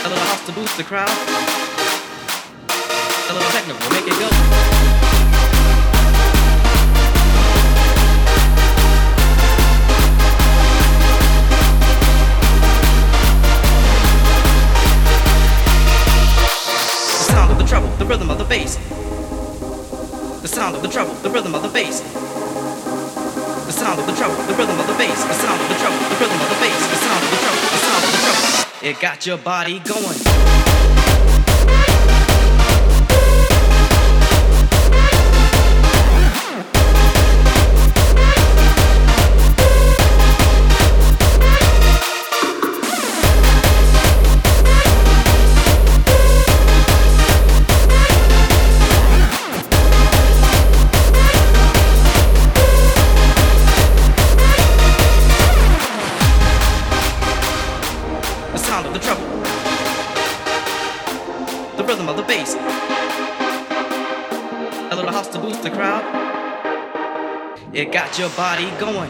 A little house to boost the crowd. A little techno will make it go. The sound of the treble, the rhythm of the bass. The sound of the treble, the rhythm of the bass. The sound of the treble, the rhythm of the bass. The sound of the treble, the rhythm of the bass. The sound of the treble, the sound of the treble. It got your body going. The treble, the rhythm of the bass, a little house to boost the crowd. It got your body going.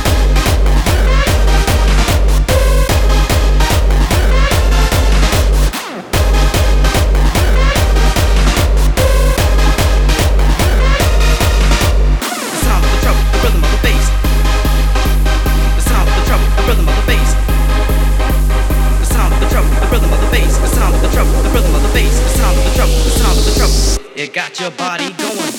The sound of the treble, the rhythm of the bass. The sound of the treble, the rhythm of the bass. The sound of the treble, the rhythm of the bass. The sound of the treble, the rhythm of the bass. The sound of the treble, the sound of the treble. It got your body going.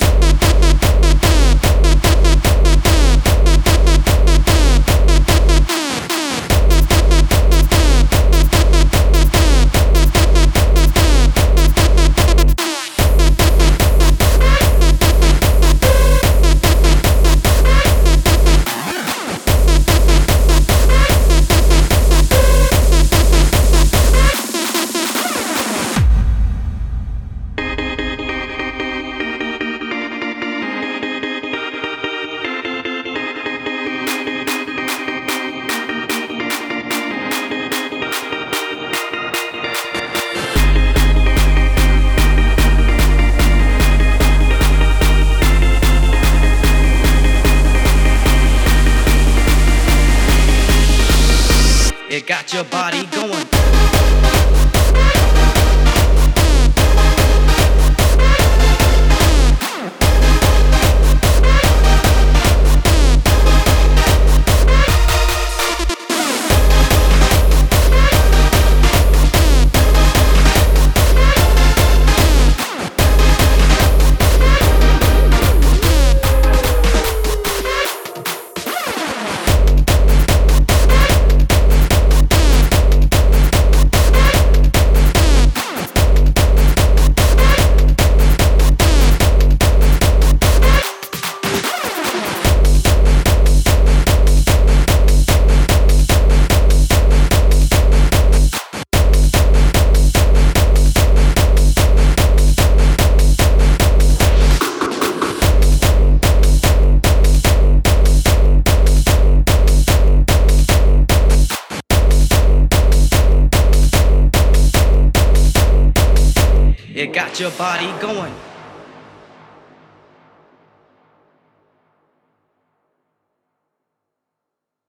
It got your body going. It got your body going.